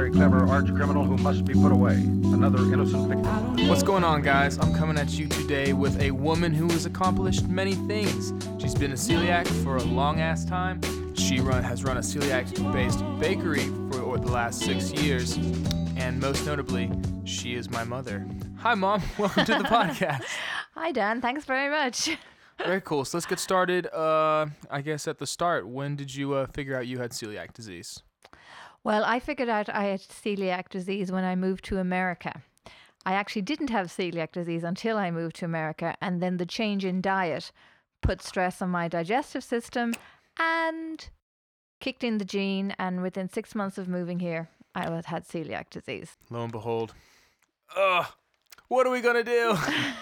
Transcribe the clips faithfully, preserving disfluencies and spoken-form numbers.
very clever arch criminal who must be put away. Another innocent victim. What's going on, guys? I'm coming at you today with a woman who has accomplished many things. She's been a celiac for a long-ass time. She run, has run a celiac-based bakery for the last six years. And most notably, she is my mother. Hi, Mom. Welcome to the podcast. Hi, Dan. Thanks very much. Very cool. So let's get started. Uh, I guess at the start, when did you uh, figure out you had celiac disease? Well, I figured out I had celiac disease when I moved to America. I actually didn't have celiac disease until I moved to America, and then the change in diet put stress on my digestive system and kicked in the gene, and within six months of moving here, I was, had celiac disease. Lo and behold. Ugh, what are we going to do?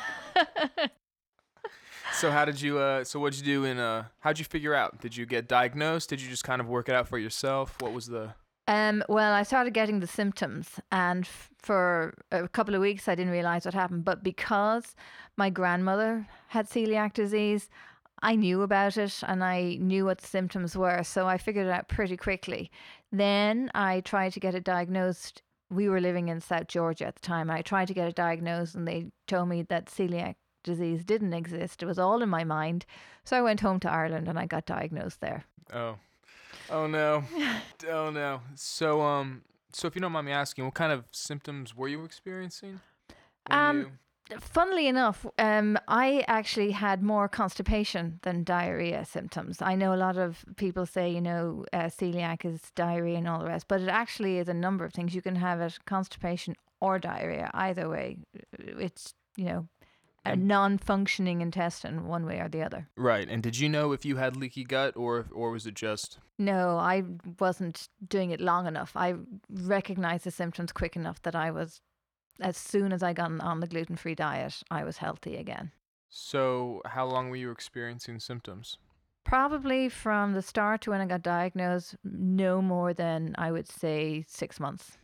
So how did you, uh, so what'd you do in, uh, how'd you figure out? Did you get diagnosed? Did you just kind of work it out for yourself? What was the... Um, well, I started getting the symptoms, and f- for a couple of weeks I didn't realize what happened. But because my grandmother had celiac disease, I knew about it and I knew what the symptoms were. So I figured it out pretty quickly. Then I tried to get it diagnosed. We were living in South Georgia at the time. I tried to get it diagnosed and they told me that celiac disease didn't exist. It was all in my mind. So I went home to Ireland and I got diagnosed there. Oh. Oh no. Oh no. So um so if you don't mind me asking, what kind of symptoms were you experiencing? when Um you- Funnily enough, um, I actually had more constipation than diarrhea symptoms. I know a lot of people say, you know, uh, celiac is diarrhea and all the rest, but it actually is a number of things. You can have it constipation or diarrhea. Either way, it's, you know, a And- non-functioning intestine one way or the other. Right. And did you know if you had leaky gut or or was it just... No, I wasn't doing it long enough. I recognized the symptoms quick enough that I was, as soon as I got on the gluten-free diet, I was healthy again. So how long were you experiencing symptoms? Probably from the start to when I got diagnosed, no more than, I would say, six months.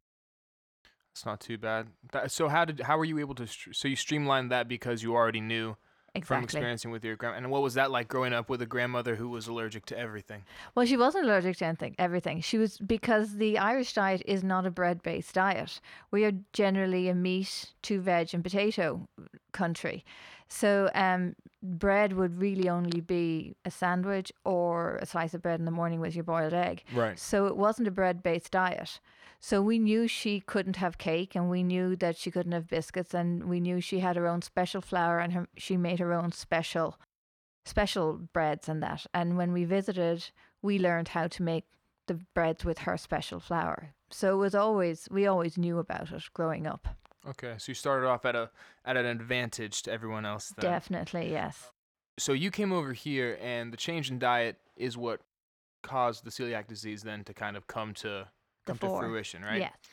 It's not too bad. That, so how did how were you able to str- so you streamlined that because you already knew from Exactly. experiencing with your grandma. And what was that like growing up with a grandmother who was allergic to everything? Well, she wasn't allergic to anything, everything. She was, because the Irish diet is not a bread-based diet. We are generally a meat, two veg and potato country. So um, bread would really only be a sandwich or a slice of bread in the morning with your boiled egg. Right. So it wasn't a bread-based diet. So we knew she couldn't have cake, and we knew that she couldn't have biscuits, and we knew she had her own special flour, and her, she made her own special special breads and that. And when we visited, we learned how to make the breads with her special flour. So it was always, we always knew about it growing up. Okay. So you started off at a at an advantage to everyone else then. Definitely, yes. So you came over here and the change in diet is what caused the celiac disease then to kind of come to The come to four. fruition, right? Yes.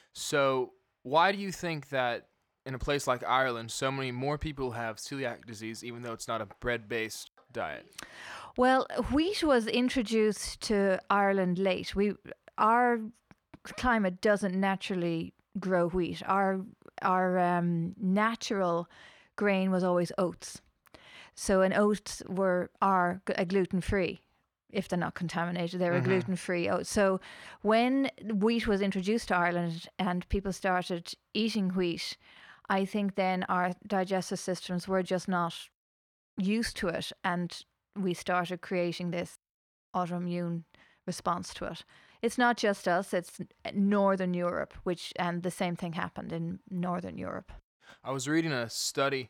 So why do you think that in a place like Ireland, so many more people have celiac disease, even though it's not a bread-based diet? Well, wheat was introduced to Ireland late. We, our climate doesn't naturally grow wheat. Our our um, natural grain was always oats. So, and oats were are g- a gluten free. If they're not contaminated, they're Mhm. a gluten free oat. So, when wheat was introduced to Ireland and people started eating wheat, I think then our digestive systems were just not used to it, and we started creating this autoimmune response to it. It's not just us, it's Northern Europe, which, and the same thing happened in Northern Europe. I was reading a study,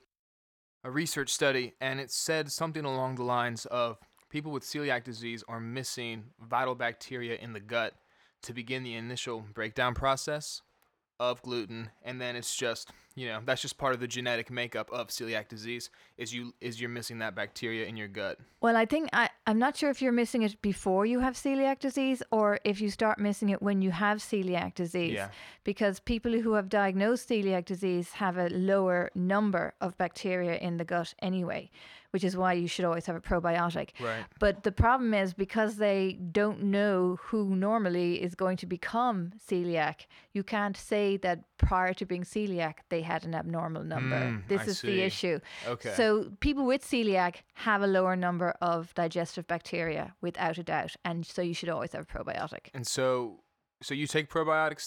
a research study, and it said something along the lines of people with celiac disease are missing vital bacteria in the gut to begin the initial breakdown process of gluten, and then it's just, you know, that's just part of the genetic makeup of celiac disease is you is you're missing that bacteria in your gut. Well, I think, I, I'm not sure if you're missing it before you have celiac disease or if you start missing it when you have celiac disease. Yeah. Because people who have diagnosed celiac disease have a lower number of bacteria in the gut anyway, which is why you should always have a probiotic. Right. But the problem is because they don't know who normally is going to become celiac, you can't say that prior to being celiac, they had an abnormal number. Mm, this I is see. the issue. Okay. So people with celiac have a lower number of digestive bacteria without a doubt. And so you should always have a probiotic. And so so you take probiotics then?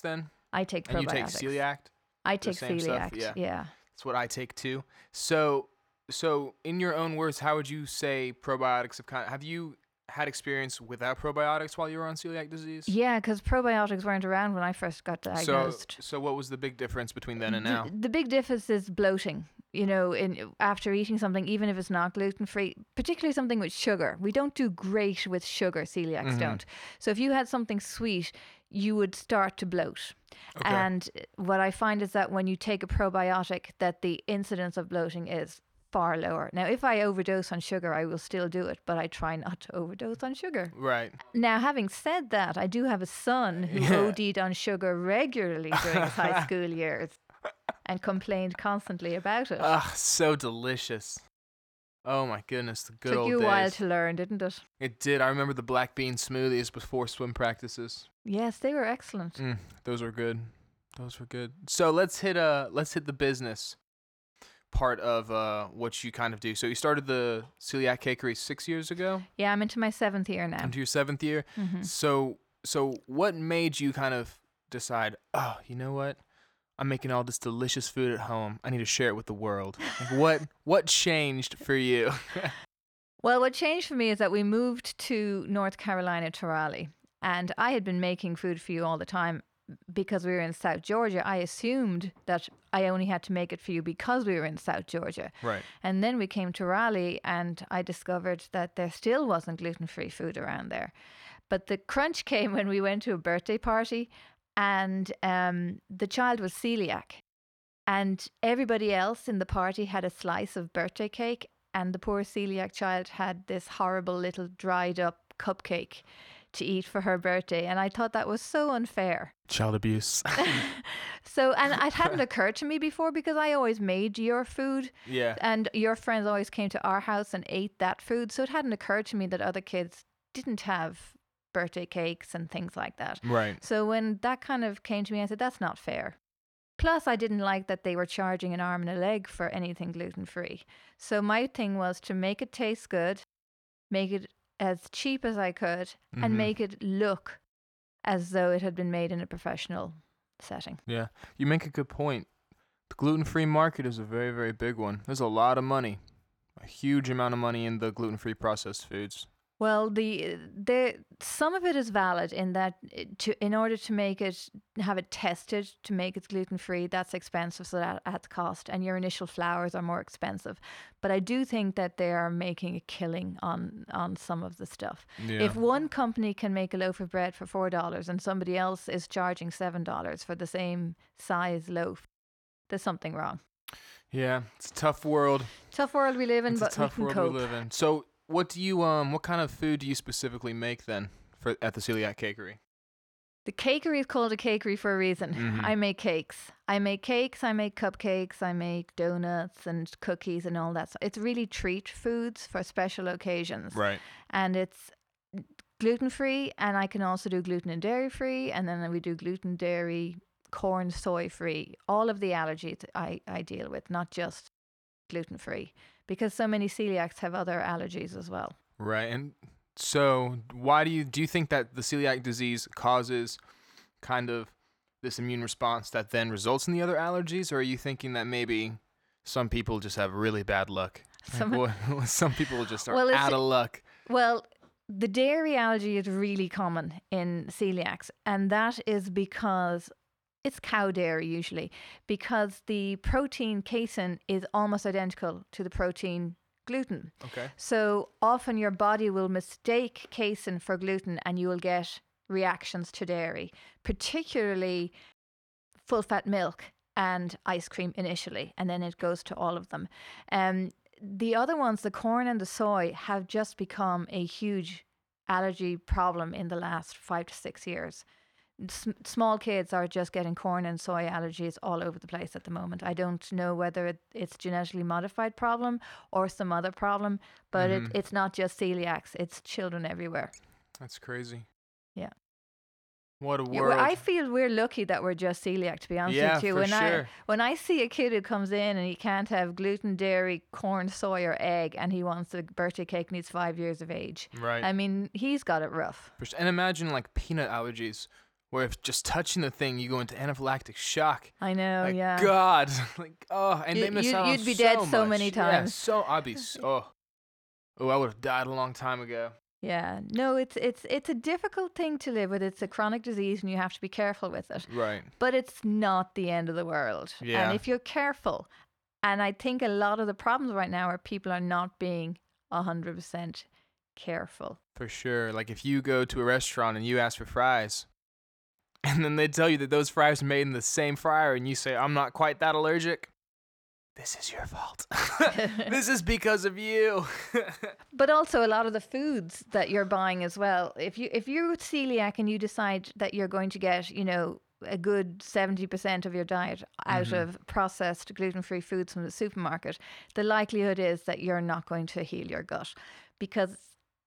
I take And you take probiotics. celiac? I the take same stuff? celiac. Yeah. Yeah. That's what I take too. So, so in your own words, how would you say probiotics have kind of, have you had experience without probiotics while you were on celiac disease? Yeah, because probiotics weren't around when I first got So, diagnosed. so what was the big difference between then and the, now? the big difference is bloating. You know, in after eating something, even if it's not gluten free, particularly something with sugar. We don't do great with sugar. Celiacs Mhm. don't. So if you had something sweet, you would start to bloat. Okay. And what I find is that when you take a probiotic, that the incidence of bloating is far lower. Now, if I overdose on sugar, I will still do it, but I try not to overdose on sugar. Right. Now, having said that, I do have a son who Yeah. O D'd on sugar regularly during his high school years and complained constantly about it. Ah, so delicious. Oh my goodness, the good Took old you a days. while to learn, didn't it? It did. I remember the black bean smoothies before swim practices. Yes, they were excellent. Mm, those were good. Those were good. So let's hit uh let's hit the business part of uh what you kind of do. So you started the Celiac Cakery six years ago, Yeah, I'm into my seventh year now. into your seventh year. hmm So so what made you kind of decide, oh, you know what? I'm making all this delicious food at home. I need to share it with the world. Like what what changed for you? Well, what changed for me is that we moved to North Carolina to Raleigh, and I had been making food for you all the time because we were in South Georgia. I assumed that I only had to make it for you because we were in South Georgia. Right. And then we came to Raleigh, and I discovered that there still wasn't gluten-free food around there. But the crunch came when we went to a birthday party, and um, the child was celiac. And everybody else in the party had a slice of birthday cake, and the poor celiac child had this horrible little dried up cupcake to eat for her birthday. And I thought that was so unfair. Child abuse. So, and it hadn't occurred to me before because I always made your food. Yeah. And your friends always came to our house and ate that food. So it hadn't occurred to me that other kids didn't have birthday cakes and things like that. Right. So when that kind of came to me, I said, that's not fair. Plus, I didn't like that they were charging an arm and a leg for anything gluten-free. So my thing was to make it taste good, make it as cheap as I could, Mhm. and make it look as though it had been made in a professional setting. Yeah. You make a good point. The gluten-free market is a very, very big one. There's a lot of money. A huge amount of money in the gluten-free processed foods. Well, the the some of it is valid in that it- to in order to make it have it tested to make it gluten free, that's expensive, so that adds cost, and your initial flours are more expensive. But I do think that they are making a killing on on some of the stuff. Yeah. If one company can make a loaf of bread for four dollars and somebody else is charging seven dollars for the same size loaf, there's something wrong. Yeah. It's a tough world. Tough world we live in, It's but a tough we can world cope. we live in. So, what do you um what kind of food do you specifically make then for at the Celiac Cakery? The cakery is called a cakery for a reason. Mhm. I make cakes. I make cakes, I make cupcakes, I make donuts and cookies and all that. So it's really treat foods for special occasions. Right. And it's gluten free, and I can also do gluten and dairy free, and then we do gluten, dairy, corn, soy free. All of the allergies I, I deal with, not just gluten free, because so many celiacs have other allergies as well. Right. And so, why do you do you think that the celiac disease causes kind of this immune response that then results in the other allergies, or are you thinking that maybe some people just have really bad luck? Like, Some- what- some people just are Well, it's- out of luck. Well, the dairy allergy is really common in celiacs, and that is because it's cow dairy usually, because the protein casein is almost identical to the protein gluten. Okay. So often your body will mistake casein for gluten and you will get reactions to dairy, particularly full fat milk and ice cream initially, and then it goes to all of them. Um, the other ones, the corn and the soy, have just become a huge allergy problem in the last five to six years. S- small kids are just getting corn and soy allergies all over the place at the moment. I don't know whether it, it's genetically modified problem or some other problem, but Mhm. it, it's not just celiacs, it's children everywhere. That's crazy. Yeah. What a Yeah, world. well, I feel we're lucky that we're just celiac, to be honest Yeah, with you. for when I sure. when I see a kid who comes in and he can't have gluten, dairy, corn, soy, or egg, and he wants a birthday cake and he's five years of age, Right. I mean, he's got it rough. For s- And imagine like peanut allergies. where if just touching the thing, you go into anaphylactic shock. I know, Like, yeah. God, like, oh, and You- they miss you'd- out on you'd be so dead so much. many Yeah, times. so I'd be so. Oh, I would have died a long time ago. Yeah, no, it's it's it's a difficult thing to live with. It's a chronic disease, and you have to be careful with it. Right. But it's not the end of the world. Yeah. And if you're careful, and I think a lot of the problems right now are people are not being a hundred percent careful. For sure. Like if you go to a restaurant and you ask for fries, and then they tell you that those fries are made in the same fryer, and you say, I'm not quite that allergic, this is your fault. This is because of you. But also a lot of the foods that you're buying as well. If you if you're celiac and you decide that you're going to get, you know, a good seventy percent of your diet out Mhm. of processed gluten-free foods from the supermarket, the likelihood is that you're not going to heal your gut, because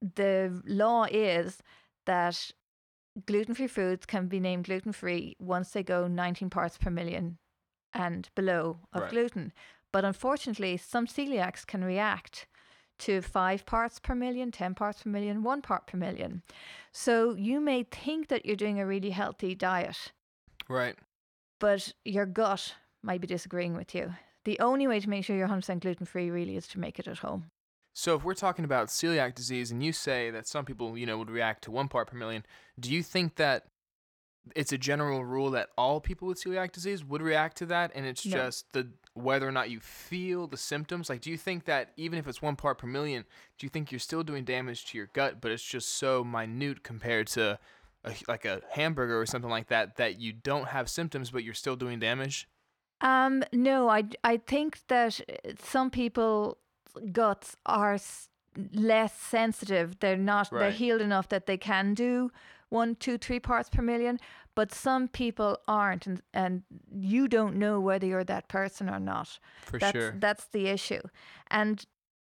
the law is that gluten-free foods can be named gluten-free once they go nineteen parts per million and below of Right. gluten. But unfortunately, some celiacs can react to five parts per million, ten parts per million, one part per million. So you may think that you're doing a really healthy diet, Right. but your gut might be disagreeing with you. The only way to make sure you're one hundred percent gluten-free really is to make it at home. So if we're talking about celiac disease and you say that some people, you know, would react to one part per million, do you think that it's a general rule that all people with celiac disease would react to that, and it's No. just the whether or not you feel the symptoms? Like, do you think that even if it's one part per million, do you think you're still doing damage to your gut, but it's just so minute compared to a, like a hamburger or something like that, that you don't have symptoms, but you're still doing damage? Um, no, I, I think that uh, some people's guts are s- less sensitive. They're not, they're Right. healed enough that they can do one, two, three parts per million, but some people aren't, and, and you don't know whether you're that person or not. For That's sure. that's the issue. And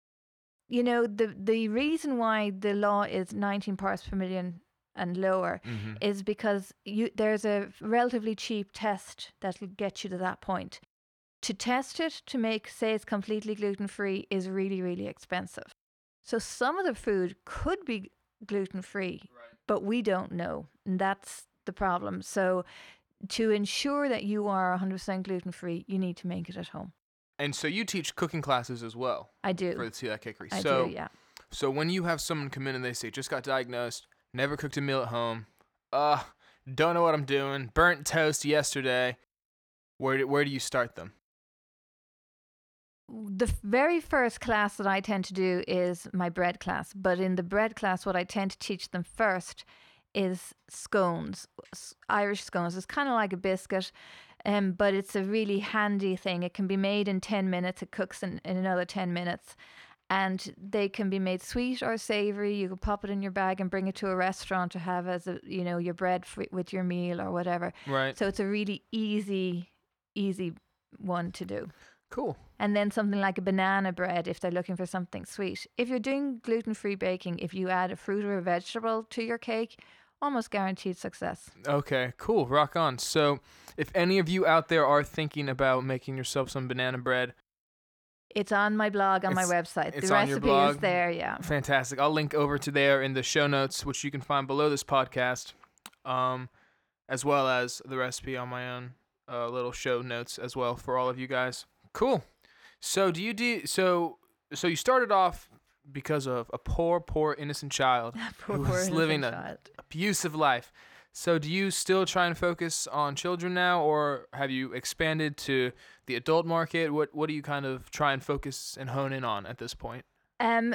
you know, the the reason why the law is nineteen parts per million and lower hmm is because you there's a relatively cheap test that'll get you to that point. To test it to make say it's completely gluten free is really, really expensive. So some of the food could be gluten free, Right. but we don't know. And that's the problem. So to ensure that you are one hundred percent gluten free, you need to make it at home. And so you teach cooking classes as well I do. for the celiac cookery. I so do, yeah. So when you have someone come in and they say, just got diagnosed, never cooked a meal at home, uh, don't know what I'm doing, burnt toast yesterday, where do, where do you start them? The f- very first class that I tend to do is my bread class. But in the bread class, what I tend to teach them first is scones, s- Irish scones. It's kind of like a biscuit, um, but it's a really handy thing. It can be made in ten minutes. It cooks in, in another ten minutes. And they can be made sweet or savory. You can pop it in your bag and bring it to a restaurant to have as a, you know, your bread f- with your meal or whatever. Right. So it's a really easy, easy one to do. Cool. And then something like a banana bread if they're looking for something sweet. If you're doing gluten-free baking, if you add a fruit or a vegetable to your cake, almost guaranteed success. Okay, cool. Rock on. So if any of you out there are thinking about making yourself some banana bread, It's on my blog, on It's- my website. it's The on your recipe blog? is there, yeah. fantastic. I'll link over to there in the show notes, which you can find below this podcast, um, as well as the recipe on my own uh, little show notes as well for all of you guys. Cool. So do you do so? So you started off because of a poor, poor innocent child, Poor, who poor was innocent living a- child. abusive life. So do you still try and focus on children now, or have you expanded to the adult market? What What do you kind of try and focus and hone in on at this point? Um,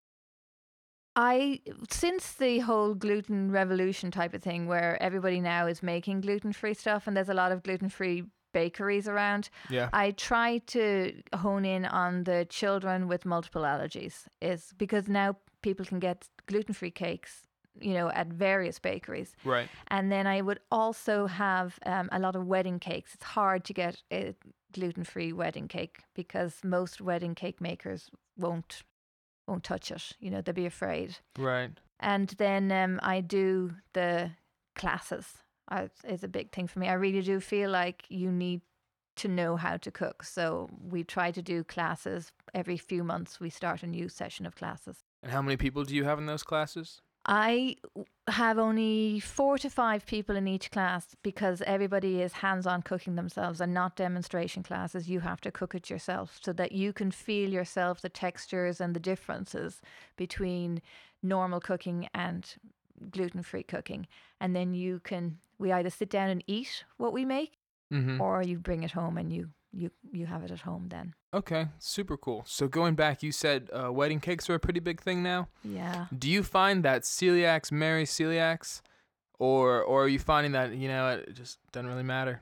I since the whole gluten revolution type of thing, where everybody now is making gluten-free stuff, and there's a lot of gluten-free bakeries around, Yeah. I try to hone in on the children with multiple allergies, is because now people can get gluten-free cakes, you know, at various bakeries. Right. And then I would also have um, a lot of wedding cakes. It's hard to get a gluten-free wedding cake because most wedding cake makers won't won't touch it. You know, they'll be afraid. Right. And then um, I do the classes. I, it's a big thing for me. I really do feel like you need to know how to cook. So we try to do classes every few months. We start a new session of classes. And how many people do you have in those classes? I w- have only four to five people in each class because everybody is hands-on cooking themselves and not demonstration classes. You have to cook it yourself so that you can feel yourself the textures and the differences between normal cooking and gluten-free cooking. And then you can, we either sit down and eat what we make Mm-hmm. or you bring it home and you, you, you have it at home then. Okay, super cool. So going back, you said uh, wedding cakes are a pretty big thing now. Yeah. Do you find that celiacs marry celiacs, or or are you finding that, you know, it just doesn't really matter?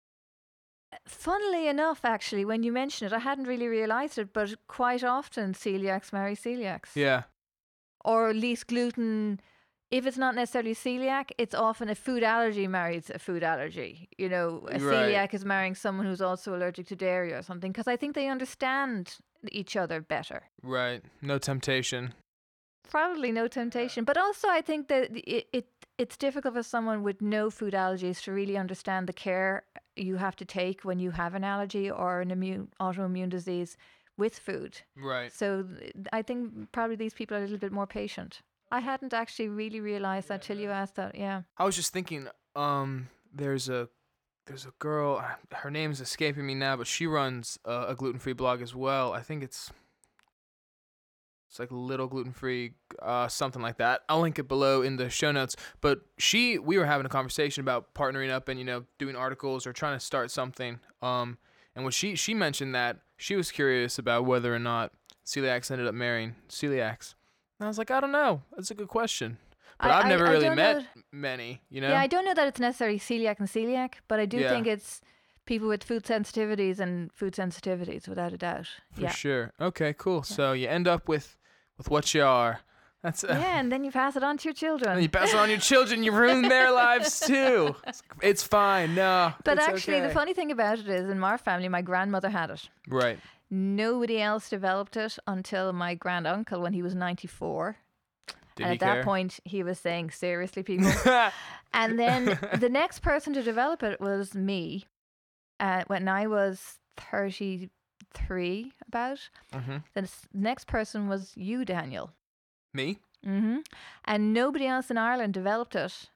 Funnily enough, actually, when you mention it, I hadn't really realised it, but quite often celiacs marry celiacs. Yeah. Or at least gluten, if it's not necessarily celiac, it's often a food allergy marries a food allergy. You know, a Right. celiac is marrying someone who's also allergic to dairy or something, because I think they understand each other better. Right. No temptation. Probably no temptation. But also, I think that it, it it's difficult for someone with no food allergies to really understand the care you have to take when you have an allergy or an immune autoimmune disease with food. Right. So th- I think probably these people are a little bit more patient. I hadn't actually really realized that till you asked that. Yeah. I was just thinking, um, there's a there's a girl, her name's escaping me now, but she runs a, a gluten-free blog as well. I think it's it's like Little Gluten-Free, uh, something like that. I'll link it below in the show notes. But she, we were having a conversation about partnering up and, you know, doing articles or trying to start something. Um, and when she she mentioned that she was curious about whether or not celiacs ended up marrying celiacs. And I was like, I don't know. That's a good question. But I- I've I- never I really don't met know- many, you know? Yeah, I don't know that it's necessarily celiac and celiac, but I do Yeah. think it's people with food sensitivities and food sensitivities, without a doubt. For yeah. sure. Okay, cool. So you end up with with what you are. That's uh, Yeah, and then you pass it on to your children. and you pass it on to your children, you ruin their lives too. It's, it's fine. No. But it's actually, the okay. funny thing about it is, in our family, my grandmother had it. Right. Nobody else developed it until my grand uncle when he was ninety-four. Did and he at that care? point, he was saying, seriously, people. And then the next person to develop it was me. Uh, when I was thirty-three, about. hmm The s- next person was you, Daniel. Me? hmm And nobody else in Ireland developed it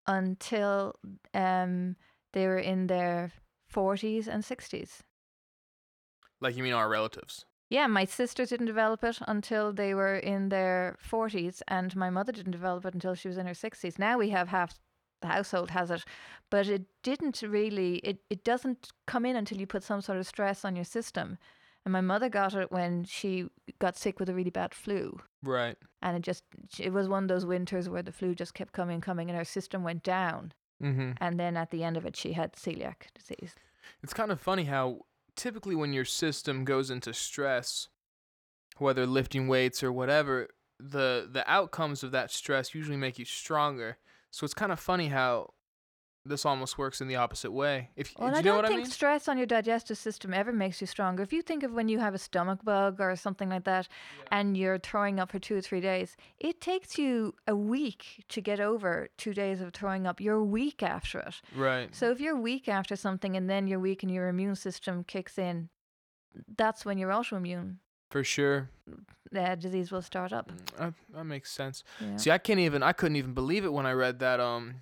until um, they were in their forties and sixties. Like you mean our relatives? Yeah, my sisters didn't develop it until they were in their forties, and my mother didn't develop it until she was in her sixties. Now we have half the household has it, but it didn't really, it, it doesn't come in until you put some sort of stress on your system. And my mother got it when she got sick with a really bad flu. Right. And it just, it was one of those winters where the flu just kept coming, coming, and her system went down. Mm-hmm. And then at the end of it, she had celiac disease. It's kind of funny how typically when your system goes into stress, whether lifting weights or whatever, the the outcomes of that stress usually make you stronger. So it's kind of funny how this almost works in the opposite way. If Well, do I you know don't what I think mean? stress on your digestive system ever makes you stronger. If you think of when you have a stomach bug or something like that, and you're throwing up for two or three days, it takes you a week to get over two days of throwing up. You're weak after it. Right. So if you're weak after something and then you're weak and your immune system kicks in, that's when your autoimmune For sure. uh, disease will start up. Uh, that makes sense. Yeah. See, I can't even. I couldn't even believe it when I read that. Um,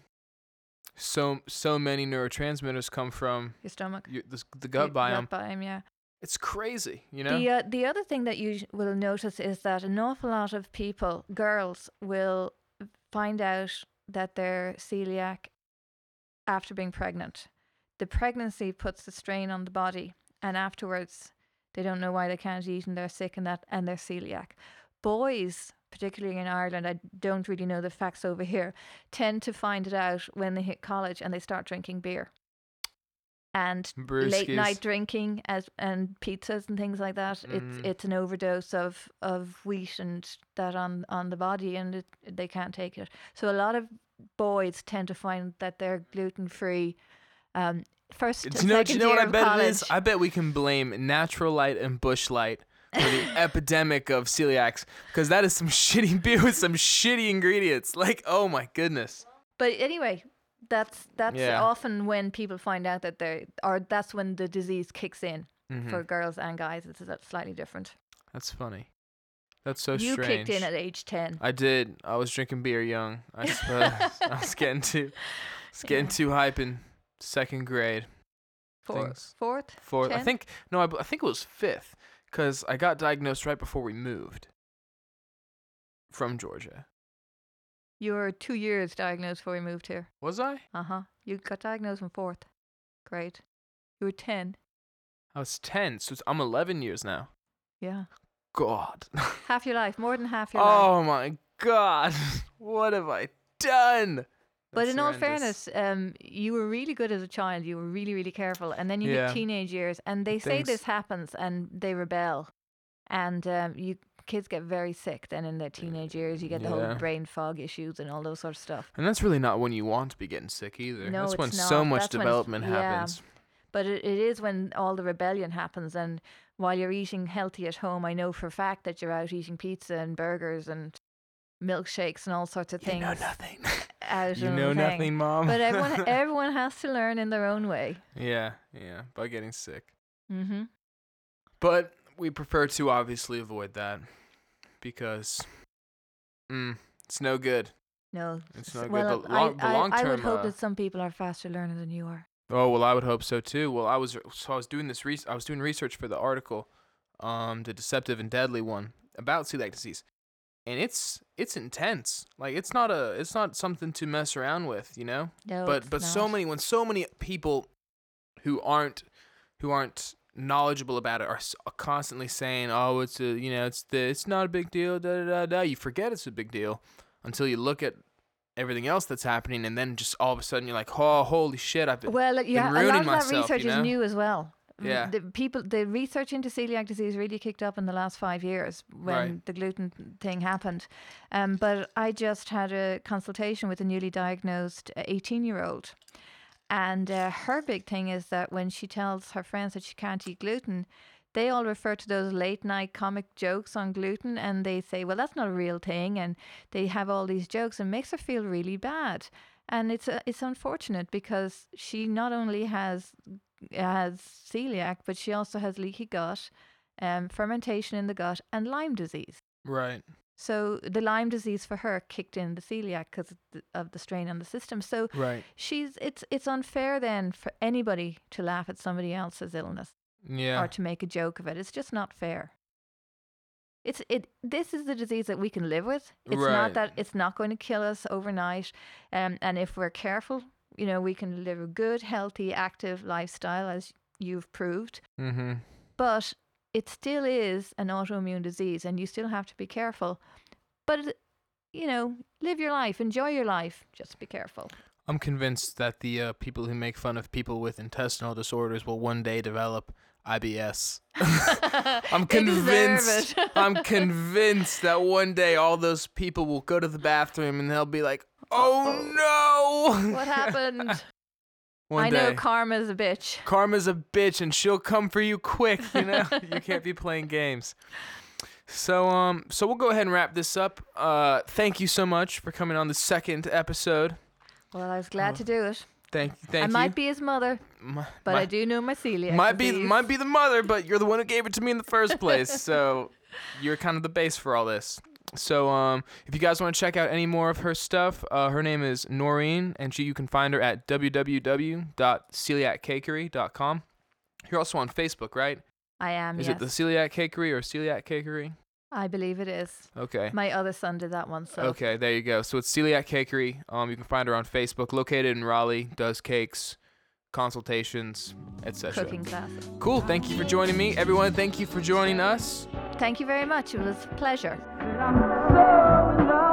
so so many neurotransmitters come from Your stomach. your, the, the gut Your biome. Gut biome, yeah. It's crazy, you know. The uh, the other thing that you will notice is that an awful lot of people, girls, will find out that they're celiac after being pregnant. The pregnancy puts the strain on the body, and afterwards they don't know why they can't eat and they're sick and that and they're celiac. Boys, particularly in Ireland, I don't really know the facts over here, tend to find it out when they hit college and they start drinking beer. And late Brewskis. night drinking as and pizzas and things like that. Mm. It's it's an overdose of, of wheat and that on on the body, and it, they can't take it. So a lot of boys tend to find that they're gluten free. Um, first, Do you know? Do you know what I bet college. it is? I bet we can blame Natural Light and Bush Light for the epidemic of celiacs, because that is some shitty beer with some shitty ingredients. Like, oh my goodness. But anyway, that's that's Yeah. often when people find out that they're, or that's when the disease kicks in Mhm. for girls and guys. It's uh, slightly different. That's funny. That's so you strange. kicked in at age ten. I did. I was drinking beer young, I suppose. I was getting too, was getting Yeah. too hype in second grade. Four, things. fourth? Fourth. I Ten? think no. I, b- I think it was fifth, because I got diagnosed right before we moved from Georgia. You were two years diagnosed before we moved here. Was I? Uh huh. You got diagnosed in fourth. Great. You were ten. I was ten, so it's, I'm eleven years now. Yeah. God. Half your life, more than half your life. Oh my God. What have I done? But That's in all horrendous. fairness, um, you were really good as a child. You were really, really careful. And then you Yeah. hit teenage years, and they say Thanks. this happens, and they rebel. And um, you kids get very sick then in their teenage years. You get the Yeah. whole brain fog issues and all those sort of stuff. And that's really not when you want to be getting sick either. No, that's when it's so not. much That's when it's- development yeah. happens. But it, it is when all the rebellion happens. And while you're eating healthy at home, I know for a fact that you're out eating pizza and burgers and milkshakes and all sorts of You things. know nothing. Out You and know thing. nothing, Mom. But everyone, everyone has to learn in their own way. yeah, yeah, by getting sick. Mm-hmm. But we prefer to obviously avoid that because mm, it's no good. No. It's not good. Well, The long- the I, I, I would long-term, hope uh, that some people are faster learners than you are. Oh well, I would hope so too. Well, I was so I was doing this. Re- I was doing research for the article, um, the deceptive and deadly one about celiac disease, and it's it's intense. Like it's not a it's not something to mess around with, you know. No, but it's but so not. many when so many people who aren't who aren't knowledgeable about it are s- are constantly saying, "Oh, it's a you know it's the it's not a big deal." Da da da da. You forget it's a big deal until you look at everything else that's happening, and then just all of a sudden you're like, "Oh, holy shit! I've been." Well, yeah, been a lot ruining of that myself, research you know? is new as well. Mm, Yeah. The people, the research into celiac disease really kicked up in the last five years when Right. the gluten thing happened. Um, but I just had a consultation with a newly diagnosed eighteen-year-old, and uh, her big thing is that when she tells her friends that she can't eat gluten, they all refer to those late night comic jokes on gluten, and they say, well, that's not a real thing. And they have all these jokes and makes her feel really bad. And it's uh, it's unfortunate because she not only has has celiac, but she also has leaky gut, um, fermentation in the gut, and Lyme disease. Right. So the Lyme disease for her kicked in the celiac because of the, of the strain on the system. So Right. she's it's it's unfair then for anybody to laugh at somebody else's illness Yeah. or to make a joke of it. It's just not fair. It's it. This is the disease that we can live with. It's Right. not that it's not going to kill us overnight. Um, and if we're careful, you know, we can live a good, healthy, active lifestyle, as you've proved. Mm-hmm. But it still is an autoimmune disease, and you still have to be careful. But it- you know, live your life, enjoy your life. Just be careful. I'm convinced that the uh, people who make fun of people with intestinal disorders will one day develop I B S. I'm They deserve convinced. it. I'm convinced that one day all those people will go to the bathroom and they'll be like, "Oh no!" What happened? One I day, know karma's a bitch. karma's a bitch and she'll come for you quick. You know, you can't be playing games. So um, so we'll go ahead and wrap this up. Uh, thank you so much for coming on the second episode. Well, I was glad Oh, to do it. Thank, thank I you. might be his mother, My- but my- I do know my celiac might be disease. might be the mother, but you're the one who gave it to me in the first place. So you're kind of the base for all this. So um, if you guys want to check out any more of her stuff, uh, her name is Noreen, and she, you can find her at w w w dot celiac cakery dot com. You're also on Facebook, right? I am, Is yes. it the Celiac Cakery or Celiac Cakery? I believe it is. Okay. My other son did that one, so. Okay, there you go. So it's Celiac Cakery. Um, you can find her on Facebook, located in Raleigh, does cakes, consultations, et cetera. Cooking classes. Cool. Thank you for joining me. Everyone, thank you for joining us. Thank you very much. It was a pleasure. I'm so in love.